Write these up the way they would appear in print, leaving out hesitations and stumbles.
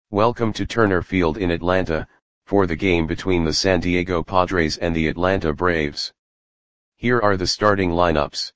Welcome to Turner Field in Atlanta, for the game between the San Diego Padres and the Atlanta Braves. Here are the starting lineups.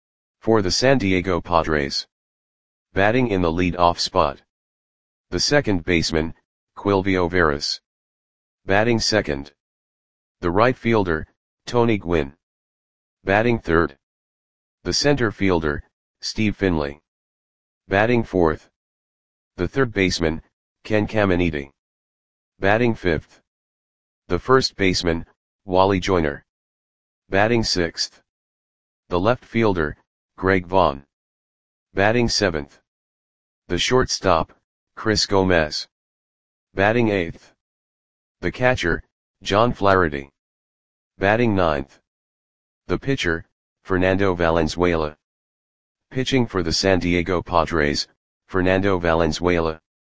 For the San Diego Padres. Batting in the lead-off spot. The second baseman, Quilvio Veras. Batting second. The right fielder, Tony Gwynn. Batting third. The center fielder, Steve Finley. Batting fourth. The third baseman, Ken Caminiti. Batting fifth. The first baseman, Wally Joyner. Batting sixth. The left fielder, Greg Vaughn. Batting seventh. The shortstop, Chris Gomez. Batting eighth. The catcher, John Flaherty. Batting ninth. The pitcher, Fernando Valenzuela. Pitching for the San Diego Padres, Fernando Valenzuela.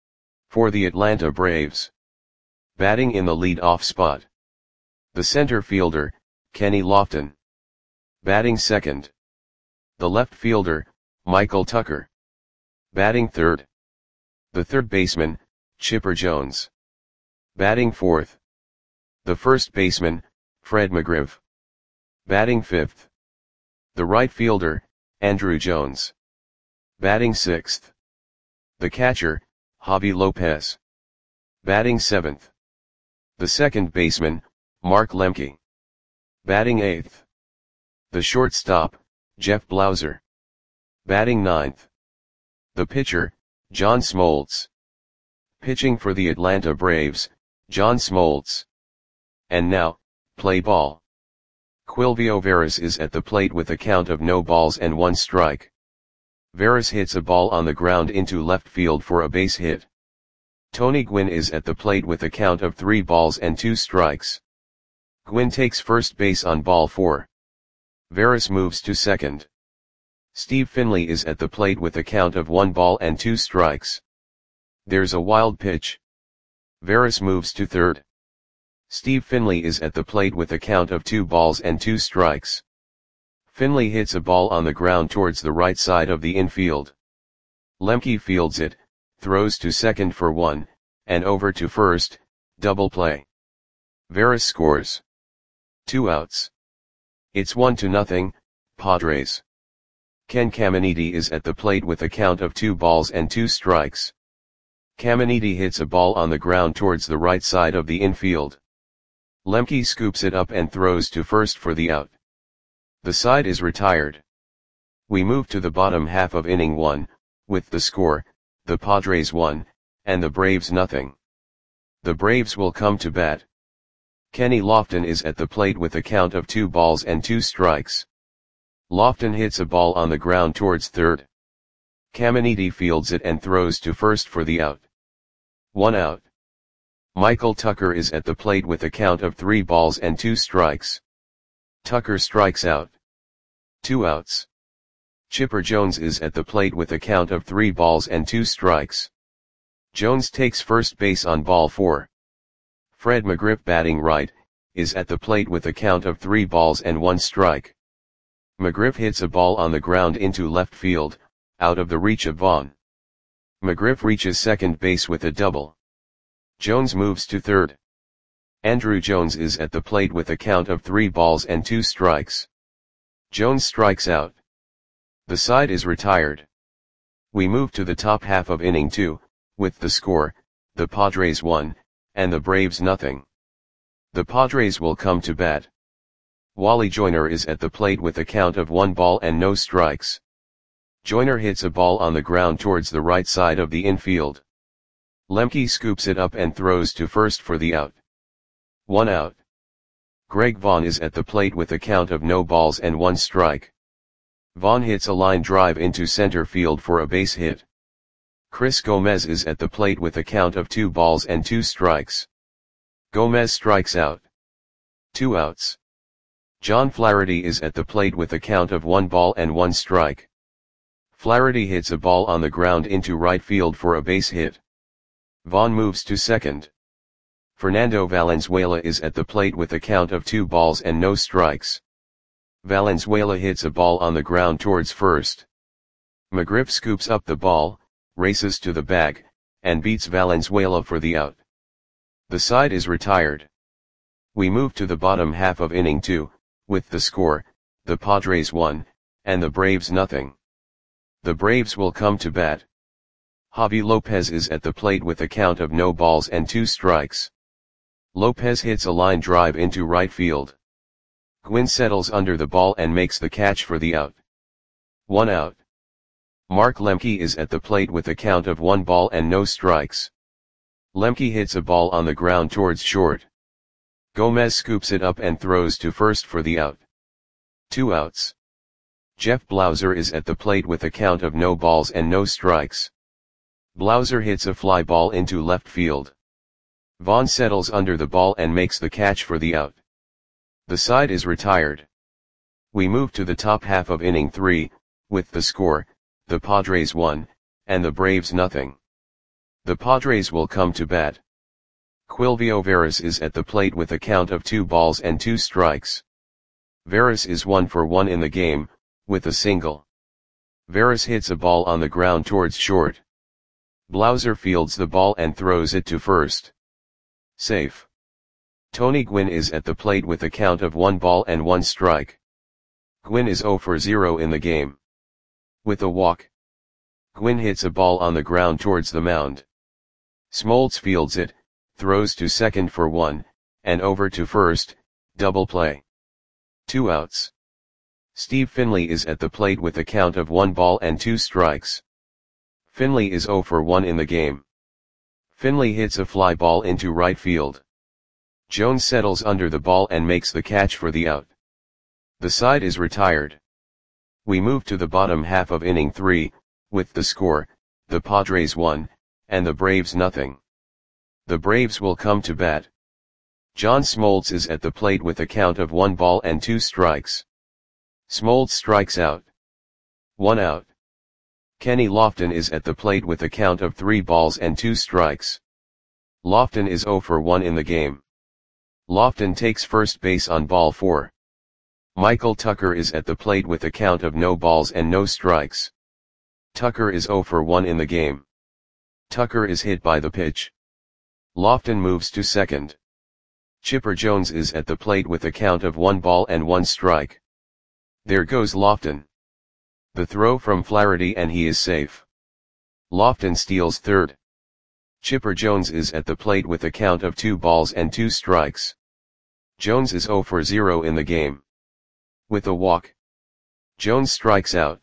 For the Atlanta Braves. Batting in the lead-off spot. The center fielder, Kenny Lofton. Batting second. The left fielder, Michael Tucker. Batting third. The third baseman, Chipper Jones. Batting fourth. The first baseman, Fred McGriff. Batting fifth. The right fielder, Andruw Jones. Batting sixth. The catcher, Javi Lopez. Batting seventh. The second baseman, Mark Lemke. Batting eighth. The shortstop, Jeff Blauser. Batting ninth. The pitcher, John Smoltz. Pitching for the Atlanta Braves, John Smoltz. And now, play ball. Quilvio Veras is at the plate with a count of no balls and one strike. Veras hits a ball on the ground into left field for a base hit. Tony Gwynn is at the plate with a count of 3 balls and 2 strikes. Gwynn takes first base on ball 4. Veras moves to second. Steve Finley is at the plate with a count of 1 ball and 2 strikes. There's a wild pitch. Veras moves to third. Steve Finley is at the plate with a count of 2 balls and 2 strikes. Finley hits a ball on the ground towards the right side of the infield. Lemke fields it, throws to second for 1, and over to first, double play. Veras scores. 2 outs. It's 1-0, Padres. Ken Caminiti is at the plate with a count of 2 balls and 2 strikes. Caminiti hits a ball on the ground towards the right side of the infield. Lemke scoops it up and throws to first for the out. The side is retired. We move to the bottom half of inning 1, with the score, the Padres 1, and the Braves 0. The Braves will come to bat. Kenny Lofton is at the plate with a count of 2 balls and 2 strikes. Lofton hits a ball on the ground towards third. Caminiti fields it and throws to first for the out. 1 out. Michael Tucker is at the plate with a count of 3 balls and 2 strikes. Tucker strikes out. 2 outs. Chipper Jones is at the plate with a count of 3 balls and 2 strikes. Jones takes first base on ball 4. Fred McGriff, batting right, is at the plate with a count of 3 balls and 1 strike. McGriff hits a ball on the ground into left field, out of the reach of Vaughn. McGriff reaches second base with a double. Jones moves to third. Andruw Jones is at the plate with a count of 3 balls and 2 strikes. Jones strikes out. The side is retired. We move to the top half of inning 2, with the score, the Padres 1, and the Braves 0. The Padres will come to bat. Wally Joyner is at the plate with a count of 1 ball and no strikes. Joyner hits a ball on the ground towards the right side of the infield. Lemke scoops it up and throws to first for the out. 1 out. Greg Vaughn is at the plate with a count of no balls and 1 strike. Vaughn hits a line drive into center field for a base hit. Chris Gomez is at the plate with a count of 2 balls and 2 strikes. Gomez strikes out. 2 outs. John Flaherty is at the plate with a count of 1 ball and 1 strike. Flaherty hits a ball on the ground into right field for a base hit. Vaughn moves to second. Fernando Valenzuela is at the plate with a count of 2 balls and no strikes. Valenzuela hits a ball on the ground towards first. McGriff scoops up the ball, races to the bag, and beats Valenzuela for the out. The side is retired. We move to the bottom half of inning 2, with the score, the Padres 1, and the Braves nothing. The Braves will come to bat. Javi Lopez is at the plate with a count of no balls and 2 strikes. Lopez hits a line drive into right field. Gwynn settles under the ball and makes the catch for the out. 1 out. Mark Lemke is at the plate with a count of 1 ball and no strikes. Lemke hits a ball on the ground towards short. Gomez scoops it up and throws to first for the out. 2 outs. Jeff Blauser is at the plate with a count of no balls and no strikes. Blauser hits a fly ball into left field. Vaughn settles under the ball and makes the catch for the out. The side is retired. We move to the top half of inning 3, with the score, the Padres 1, and the Braves nothing. The Padres will come to bat. Quilvio Veras is at the plate with a count of 2 balls and 2 strikes. Veras is 1 for 1 in the game, with a single. Veras hits a ball on the ground towards short. Blauser fields the ball and throws it to first. Safe. Tony Gwynn is at the plate with a count of 1 ball and 1 strike. Gwynn is 0 for 0 in the game. With a walk. Gwynn hits a ball on the ground towards the mound. Smoltz fields it, throws to second for 1, and over to first, double play. 2 outs. Steve Finley is at the plate with a count of 1 ball and 2 strikes. Finley is 0 for 1 in the game. Finley hits a fly ball into right field. Jones settles under the ball and makes the catch for the out. The side is retired. We move to the bottom half of inning 3, with the score, the Padres 1, and the Braves nothing. The Braves will come to bat. John Smoltz is at the plate with a count of 1 ball and 2 strikes. Smoltz strikes out. 1 out. Kenny Lofton is at the plate with a count of 3 balls and 2 strikes. Lofton is 0 for 1 in the game. Lofton takes first base on ball 4. Michael Tucker is at the plate with a count of no balls and no strikes. Tucker is 0 for 1 in the game. Tucker is hit by the pitch. Lofton moves to second. Chipper Jones is at the plate with a count of 1 ball and 1 strike. There goes Lofton. The throw from Flaherty and he is safe. Lofton steals third. Chipper Jones is at the plate with a count of 2 balls and 2 strikes. Jones is 0 for 0 in the game. With a walk. Jones strikes out.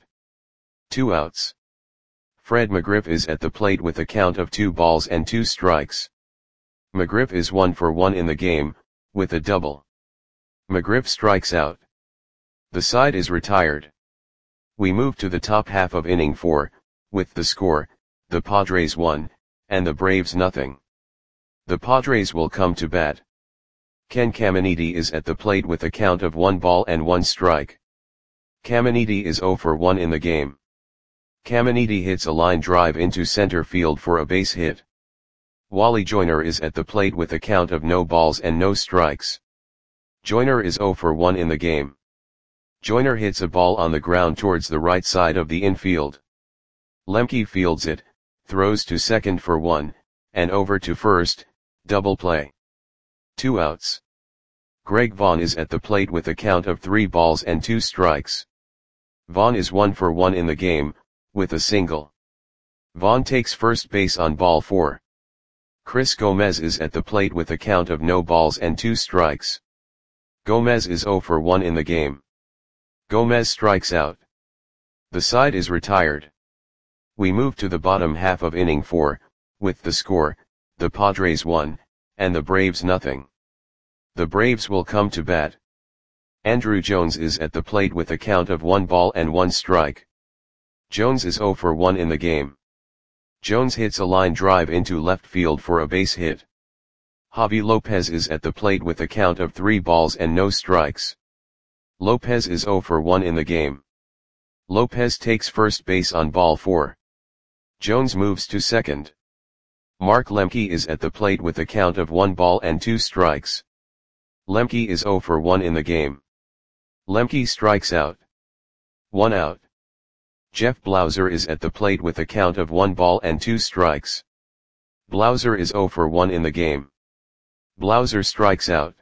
2 outs. Fred McGriff is at the plate with a count of 2 balls and 2 strikes. McGriff is 1 for 1 in the game, with a double. McGriff strikes out. The side is retired. We move to the top half of inning 4, with the score, the Padres 1, and the Braves nothing. The Padres will come to bat. Ken Caminiti is at the plate with a count of 1 ball and 1 strike. Caminiti is 0 for 1 in the game. Caminiti hits a line drive into center field for a base hit. Wally Joyner is at the plate with a count of no balls and no strikes. Joyner is 0 for 1 in the game. Joyner hits a ball on the ground towards the right side of the infield. Lemke fields it, throws to second for 1, and over to first, double play. 2 outs. Greg Vaughn is at the plate with a count of 3 balls and 2 strikes. Vaughn is 1 for 1 in the game, with a single. Vaughn takes first base on ball 4. Chris Gomez is at the plate with a count of no balls and 2 strikes. Gomez is 0 for 1 in the game. Gomez strikes out. The side is retired. We move to the bottom half of inning 4, with the score, the Padres 1, and the Braves nothing. The Braves will come to bat. Andrew Jones is at the plate with a count of 1 ball and 1 strike. Jones is 0 for 1 in the game. Jones hits a line drive into left field for a base hit. Javi Lopez is at the plate with a count of 3 balls and no strikes. Lopez is 0 for 1 in the game. Lopez takes first base on ball 4. Jones moves to second. Mark Lemke is at the plate with a count of 1 ball and 2 strikes. Lemke is 0 for 1 in the game. Lemke strikes out. 1 out. Jeff Blauser is at the plate with a count of 1 ball and 2 strikes. Blauser is 0 for 1 in the game. Blauser strikes out.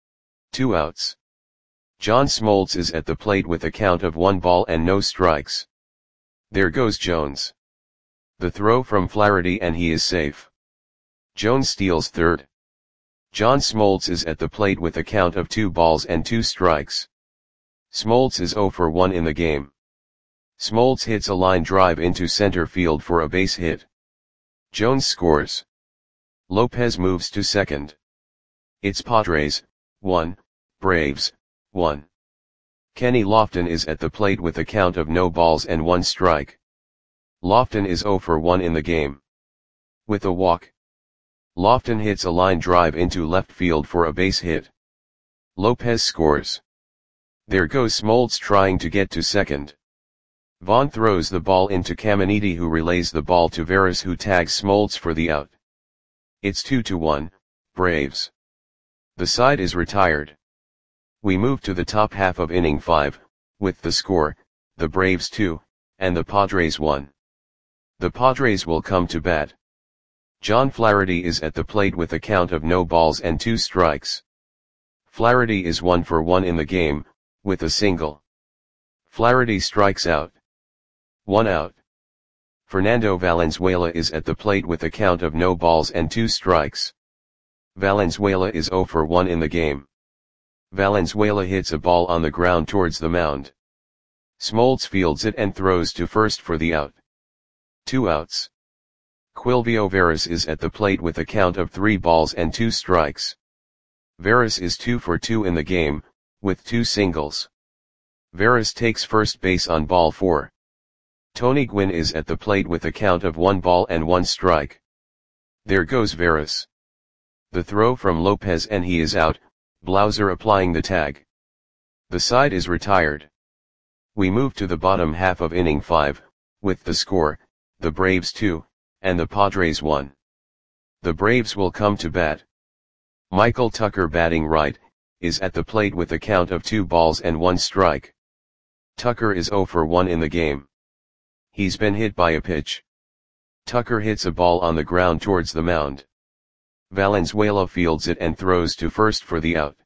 2 outs. John Smoltz is at the plate with a count of 1 ball and no strikes. There goes Jones. The throw from Flaherty and he is safe. Jones steals third. John Smoltz is at the plate with a count of 2 balls and 2 strikes. Smoltz is 0 for 1 in the game. Smoltz hits a line drive into center field for a base hit. Jones scores. Lopez moves to second. It's Padres, 1, Braves, 1. Kenny Lofton is at the plate with a count of no balls and 1 strike. Lofton is 0 for 1 in the game. With a walk. Lofton hits a line drive into left field for a base hit. Lopez scores. There goes Smoltz trying to get to second. Vaughn throws the ball into Caminiti, who relays the ball to Veras, who tags Smoltz for the out. It's 2-1, Braves. The side is retired. We move to the top half of inning 5, with the score, the Braves 2, and the Padres 1. The Padres will come to bat. John Flaherty is at the plate with a count of no balls and 2 strikes. Flaherty is 1 for 1 in the game, with a single. Flaherty strikes out. 1 out. Fernando Valenzuela is at the plate with a count of no balls and 2 strikes. Valenzuela is 0 for 1 in the game. Valenzuela hits a ball on the ground towards the mound. Smoltz fields it and throws to first for the out. 2 outs. Quilvio Veras is at the plate with a count of 3 balls and 2 strikes. Veras is 2 for 2 in the game, with 2 singles. Veras takes first base on ball 4. Tony Gwynn is at the plate with a count of 1 ball and 1 strike. There goes Veras. The throw from Lopez and he is out, Blauser applying the tag. The side is retired. We move to the bottom half of inning 5, with the score, the Braves 2, and the Padres 1. The Braves will come to bat. Michael Tucker, batting right, is at the plate with a count of 2 balls and 1 strike. Tucker is 0 for 1 in the game. He's been hit by a pitch. Tucker hits a ball on the ground towards the mound. Valenzuela fields it and throws to first for the out.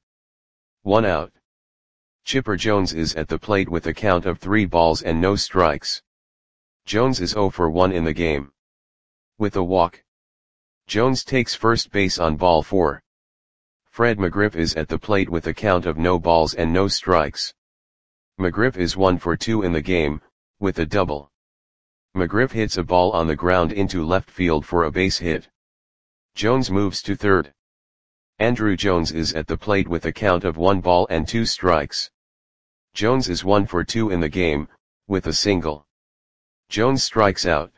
1 out. Chipper Jones is at the plate with a count of 3 balls and no strikes. Jones is 0 for 1 in the game. With a walk. Jones takes first base on ball 4. Fred McGriff is at the plate with a count of no balls and no strikes. McGriff is 1 for 2 in the game, with a double. McGriff hits a ball on the ground into left field for a base hit. Jones moves to third. Andruw Jones is at the plate with a count of 1 ball and 2 strikes. Jones is 1 for 2 in the game, with a single. Jones strikes out.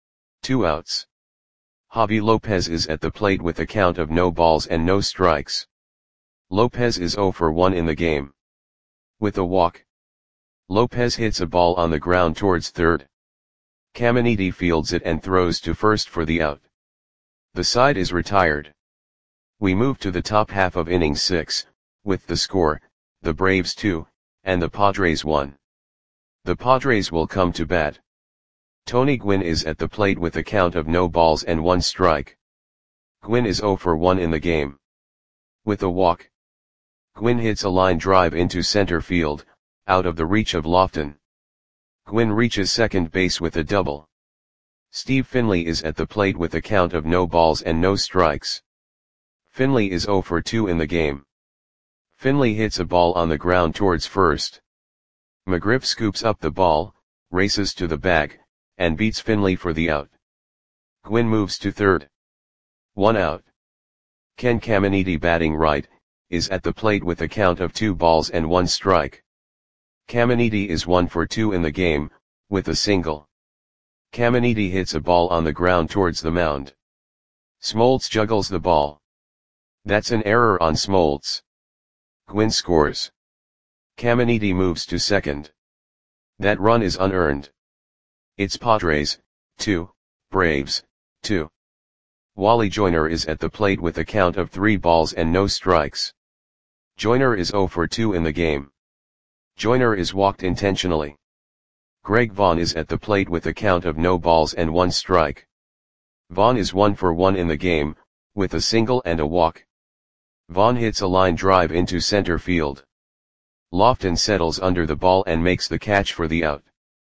2 outs. Javi Lopez is at the plate with a count of no balls and no strikes. Lopez is 0 for 1 in the game. With a walk. Lopez hits a ball on the ground towards third. Caminiti fields it and throws to first for the out. The side is retired. We move to the top half of inning 6, with the score, the Braves 2, and the Padres 1. The Padres will come to bat. Tony Gwynn is at the plate with a count of no balls and 1 strike. Gwynn is 0 for 1 in the game. With a walk. Gwynn hits a line drive into center field, out of the reach of Lofton. Gwynn reaches second base with a double. Steve Finley is at the plate with a count of no balls and no strikes. Finley is 0 for 2 in the game. Finley hits a ball on the ground towards first. McGriff scoops up the ball, races to the bag, and beats Finley for the out. Gwynn moves to third. 1 out. Ken Caminiti, batting right, is at the plate with a count of 2 balls and 1 strike. Caminiti is 1 for 2 in the game, with a single. Caminiti hits a ball on the ground towards the mound. Smoltz juggles the ball. That's an error on Smoltz. Gwynn scores. Caminiti moves to second. That run is unearned. It's Padres, 2, Braves, 2. Wally Joyner is at the plate with a count of 3 balls and no strikes. Joyner is 0 for 2 in the game. Joyner is walked intentionally. Greg Vaughn is at the plate with a count of no balls and 1 strike. Vaughn is 1 for 1 in the game, with a single and a walk. Vaughn hits a line drive into center field. Lofton settles under the ball and makes the catch for the out.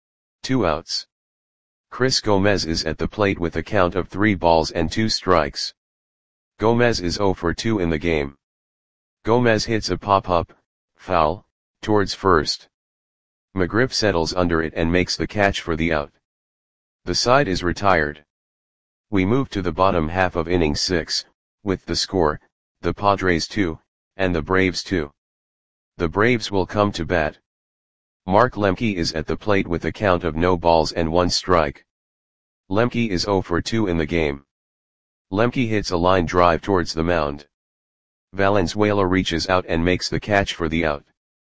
2 outs. Chris Gomez is at the plate with a count of 3 balls and 2 strikes. Gomez is 0 for 2 in the game. Gomez hits a pop-up, foul, towards first. McGriff settles under it and makes the catch for the out. The side is retired. We move to the bottom half of inning 6, with the score, the Padres 2, and the Braves 2. The Braves will come to bat. Mark Lemke is at the plate with a count of no balls and 1 strike. Lemke is 0 for 2 in the game. Lemke hits a line drive towards the mound. Valenzuela reaches out and makes the catch for the out.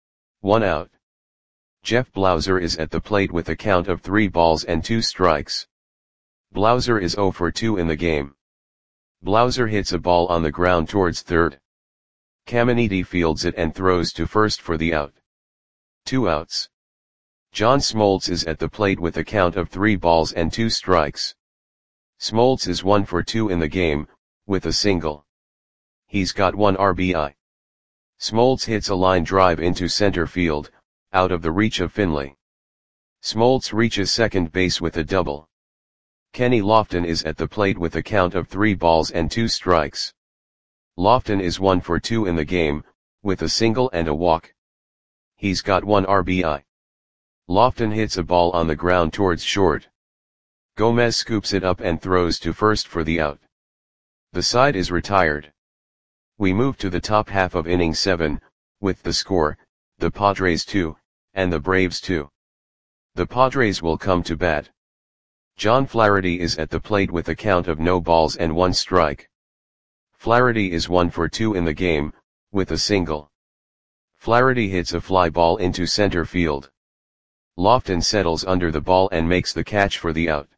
1 out. Jeff Blauser is at the plate with a count of 3 balls and 2 strikes. Blauser is 0 for 2 in the game. Blauser hits a ball on the ground towards third. Caminiti fields it and throws to first for the out. 2 outs. John Smoltz is at the plate with a count of 3 balls and 2 strikes. Smoltz is 1 for 2 in the game, with a single. He's got 1 RBI. Smoltz hits a line drive into center field, out of the reach of Finley. Smoltz reaches second base with a double. Kenny Lofton is at the plate with a count of 3 balls and 2 strikes. Lofton is 1 for 2 in the game, with a single and a walk. He's got 1 RBI. Lofton hits a ball on the ground towards short. Gomez scoops it up and throws to first for the out. The side is retired. We move to the top half of inning 7, with the score, the Padres 2, and the Braves 2. The Padres will come to bat. John Flaherty is at the plate with a count of no balls and 1 strike. Flaherty is 1 for 2 in the game, with a single. Flaherty hits a fly ball into center field. Lofton settles under the ball and makes the catch for the out.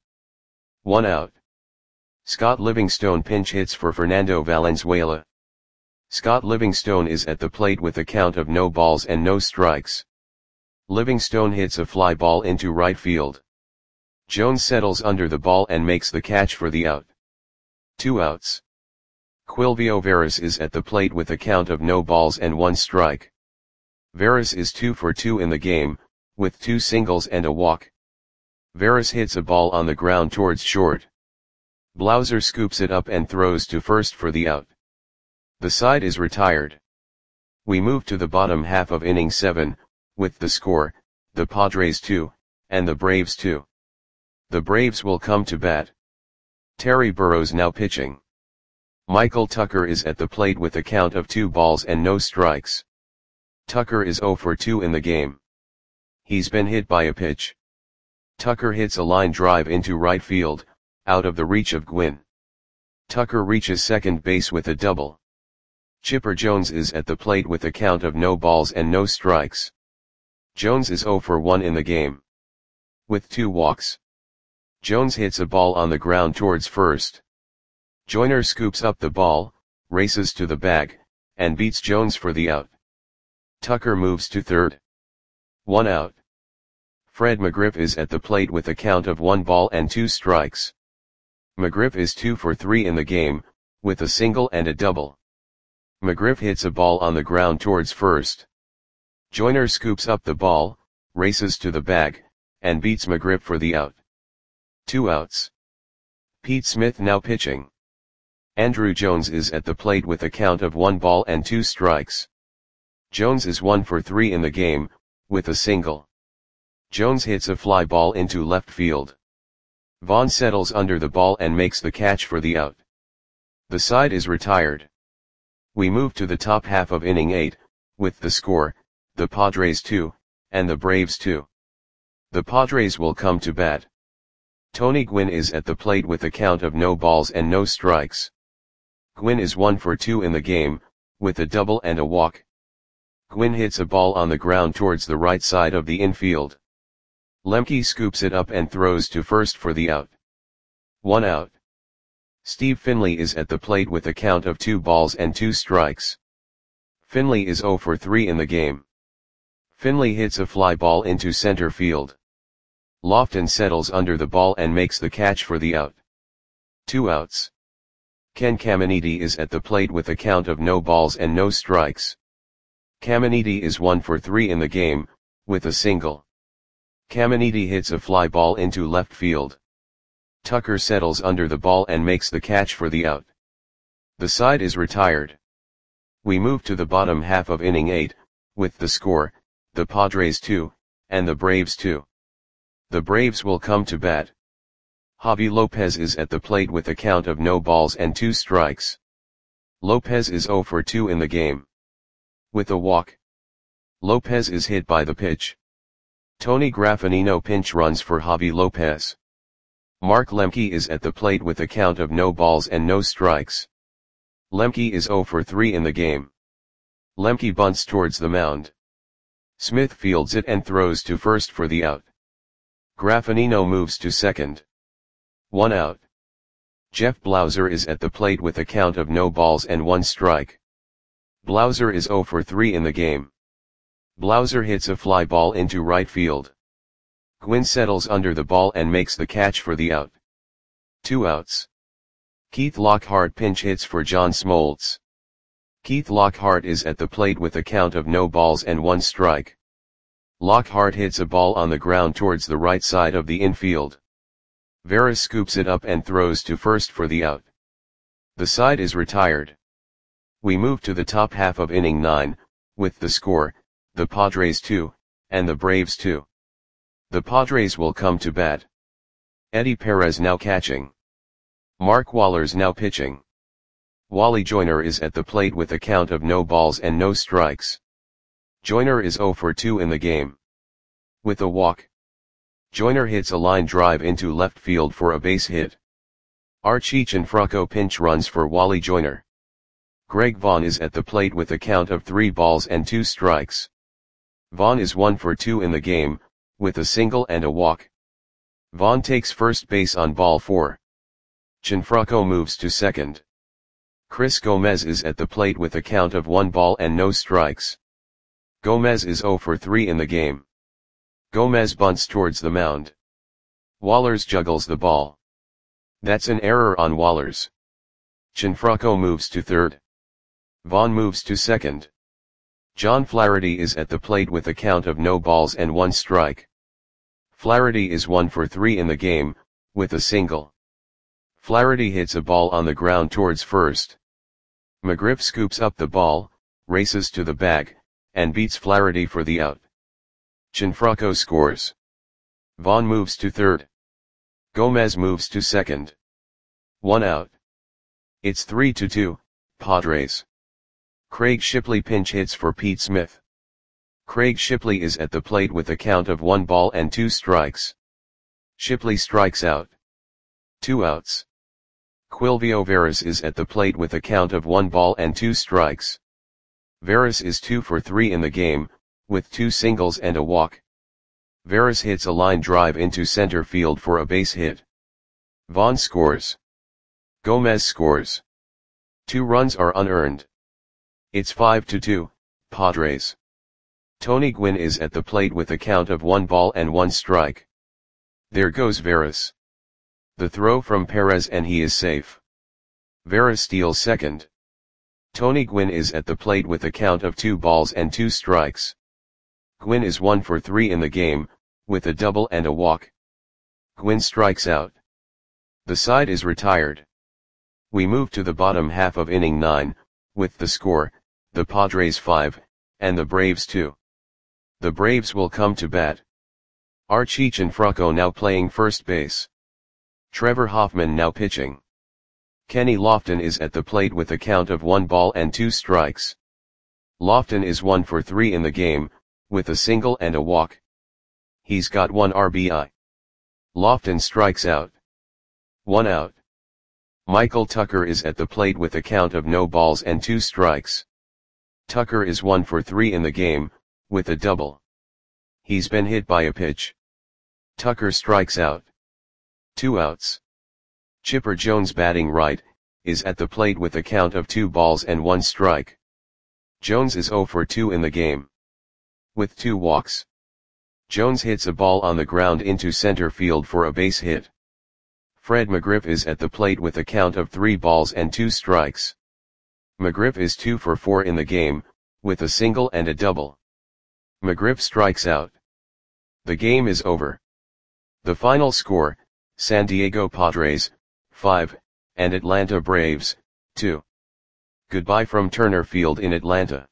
1 out. Scott Livingstone pinch hits for Fernando Valenzuela. Scott Livingstone is at the plate with a count of no balls and no strikes. Livingstone hits a fly ball into right field. Jones settles under the ball and makes the catch for the out. 2 outs. Quilvio Veras is at the plate with a count of no balls and 1 strike. Veras is 2 for 2 in the game, with 2 singles and a walk. Veras hits a ball on the ground towards short. Blauser scoops it up and throws to first for the out. The side is retired. We move to the bottom half of inning 7, with the score, the Padres 2, and the Braves 2. The Braves will come to bat. Terry Burrows now pitching. Michael Tucker is at the plate with a count of 2 balls and no strikes. Tucker is 0 for 2 in the game. He's been hit by a pitch. Tucker hits a line drive into right field, out of the reach of Gwynn. Tucker reaches second base with a double. Chipper Jones is at the plate with a count of no balls and no strikes. Jones is 0 for 1 in the game. With 2 walks. Jones hits a ball on the ground towards first. Joyner scoops up the ball, races to the bag, and beats Jones for the out. Tucker moves to third. 1 out. Fred McGriff is at the plate with a count of 1 ball and 2 strikes. McGriff is 2 for 3 in the game, with a single and a double. McGriff hits a ball on the ground towards first. Joyner scoops up the ball, races to the bag, and beats McGriff for the out. 2 outs. Pete Smith now pitching. Andrew Jones is at the plate with a count of 1 ball and 2 strikes. Jones is 1 for 3 in the game, with a single. Jones hits a fly ball into left field. Vaughn settles under the ball and makes the catch for the out. The side is retired. We move to the top half of inning 8, with the score, the Padres 2, and the Braves 2. The Padres will come to bat. Tony Gwynn is at the plate with a count of no balls and no strikes. Gwynn is 1 for 2 in the game, with a double and a walk. Gwynn hits a ball on the ground towards the right side of the infield. Lemke scoops it up and throws to first for the out. 1 out. Steve Finley is at the plate with a count of 2 balls and 2 strikes. Finley is 0 for 3 in the game. Finley hits a fly ball into center field. Lofton settles under the ball and makes the catch for the out. 2 outs. Ken Caminiti is at the plate with a count of no balls and no strikes. Caminiti is 1 for 3 in the game, with a single. Caminiti hits a fly ball into left field. Tucker settles under the ball and makes the catch for the out. The side is retired. We move to the bottom half of inning 8, with the score, the Padres 2, and the Braves 2. The Braves will come to bat. Javi Lopez is at the plate with a count of no balls and 2 strikes. Lopez is 0 for 2 in the game. With a walk. Lopez is hit by the pitch. Tony Graffanino pinch runs for Javi Lopez. Mark Lemke is at the plate with a count of no balls and no strikes. Lemke is 0 for 3 in the game. Lemke bunts towards the mound. Smith fields it and throws to first for the out. Graffanino moves to second. 1 out. Jeff Blauser is at the plate with a count of no balls and 1 strike. Blauser is 0 for 3 in the game. Blauser hits a fly ball into right field. Gwynn settles under the ball and makes the catch for the out. 2 outs. Keith Lockhart pinch hits for John Smoltz. Keith Lockhart is at the plate with a count of no balls and 1 strike. Lockhart hits a ball on the ground towards the right side of the infield. Veras scoops it up and throws to first for the out. The side is retired. We move to the top half of inning 9, with the score, the Padres 2, and the Braves 2. The Padres will come to bat. Eddie Perez now catching. Mark Wohlers now pitching. Wally Joyner is at the plate with a count of no balls and no strikes. Joyner is 0 for 2 in the game. With a walk. Joyner hits a line drive into left field for a base hit. Archie Cianfrocco pinch runs for Wally Joyner. Greg Vaughn is at the plate with a count of 3 balls and 2 strikes. Vaughn is 1 for 2 in the game, with a single and a walk. Vaughn takes first base on ball 4. Cianfrocco moves to second. Chris Gomez is at the plate with a count of 1 ball and no strikes. Gomez is 0 for 3 in the game. Gomez bunts towards the mound. Wohlers juggles the ball. That's an error on Wohlers. Cianfrocco moves to third. Vaughn moves to second. John Flaherty is at the plate with a count of no balls and 1 strike. Flaherty is 1 for 3 in the game, with a single. Flaherty hits a ball on the ground towards first. McGriff scoops up the ball, races to the bag, and beats Flaherty for the out. Cianfrocco scores. Vaughn moves to third. Gomez moves to second. 1 out. It's 3-2, Padres. Craig Shipley pinch hits for Pete Smith. Craig Shipley is at the plate with a count of 1 ball and 2 strikes. Shipley strikes out. 2 outs. Quilvio Veras is at the plate with a count of 1 ball and 2 strikes. Veras is 2 for 3 in the game, with 2 singles and a walk. Veras hits a line drive into center field for a base hit. Vaughn scores. Gomez scores. 2 runs are unearned. It's 5-2, Padres. Tony Gwynn is at the plate with a count of 1 ball and 1 strike. There goes Veras. The throw from Perez and he is safe. Veras steals second. Tony Gwynn is at the plate with a count of 2 balls and 2 strikes. Gwynn is 1 for 3 in the game, with a double and a walk. Gwynn strikes out. The side is retired. We move to the bottom half of inning 9, with the score, the Padres 5, and the Braves 2. The Braves will come to bat. Archie Cianfrocco now playing first base. Trevor Hoffman now pitching. Kenny Lofton is at the plate with a count of 1 ball and 2 strikes. Lofton is 1 for 3 in the game, with a single and a walk. He's got 1 RBI. Lofton strikes out. 1 out. Michael Tucker is at the plate with a count of no balls and 2 strikes. Tucker is 1 for 3 in the game, with a double. He's been hit by a pitch. Tucker strikes out. 2 outs. Chipper Jones batting right, is at the plate with a count of 2 balls and 1 strike. Jones is 0 for 2 in the game. With 2 walks. Jones hits a ball on the ground into center field for a base hit. Fred McGriff is at the plate with a count of 3 balls and 2 strikes. McGriff is 2 for 4 in the game, with a single and a double. McGriff strikes out. The game is over. The final score, San Diego Padres, 5, and Atlanta Braves, 2. Goodbye from Turner Field in Atlanta.